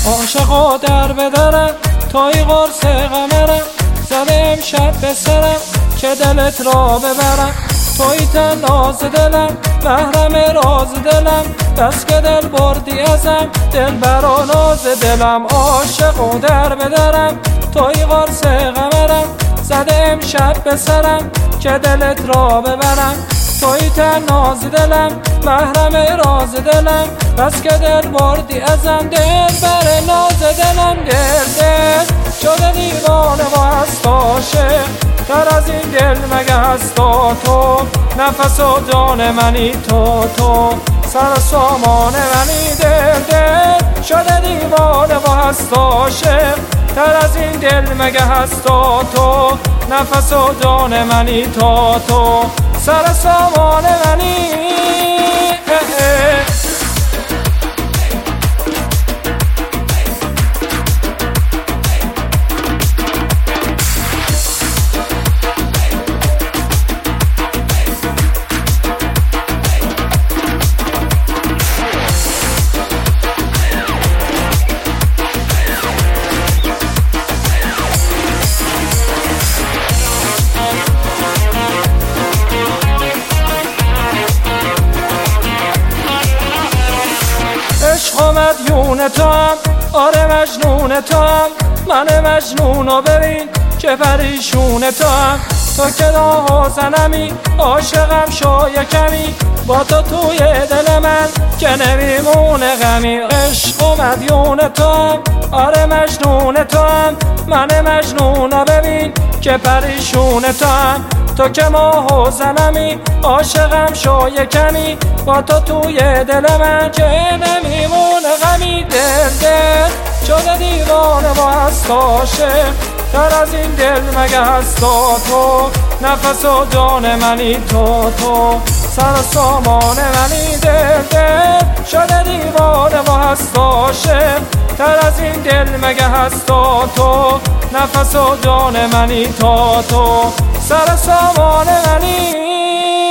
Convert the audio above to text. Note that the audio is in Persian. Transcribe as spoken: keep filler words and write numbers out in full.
عاشقا در بدرم توی قرص قمرم، زده امشب به سرم که دلت را ببرم. توی تن ناز دلم، محرم راز دلم، بس که دل بردی ازم، دل برا ناز دلم. عاشقا در بدرم توی قرص قمرم، زده امشب به سرم که دلت را ببرم. توی تن ناز دلم، محرم راز دلم، بس که دل بردی ازم، دل بر ناز دلم. دل دل شده دیوانه و هست عاشق، تر از این دل مگه هست تو؟ نفس و جان منی تو، تو سر سامان منی. دل دل شده دیوانه و هست عاشق، تر از این دل مگه هست تو؟ نفس و جان منی تو، تو سر سامان منی. عشق و مدیون تو هم، آره مجنون تو هم، من مجنونو ببین که پریشون تو هم. تو که راه زنمی، عاشقم شای کمی، با تو توی دل من که نمیمونه غمی. عشق و مدیون تو هم، آره مجنون تو هم، من مجنونو ببین که پریشون تو هم. تو که ماه و زنمی، عاشقم شای کمی، با تو توی دل من که نمیمونه غمی. دل دل شده دیوانه و هست عاشق، تر از این دل مگه هست تو؟ نفس و جان منی تو، تو سر سامان منی. دل دل شده دیوانه و هست عاشق، تر از این دل مگه هست تو؟ نفس و جان منی تو، تو سر سامان منی.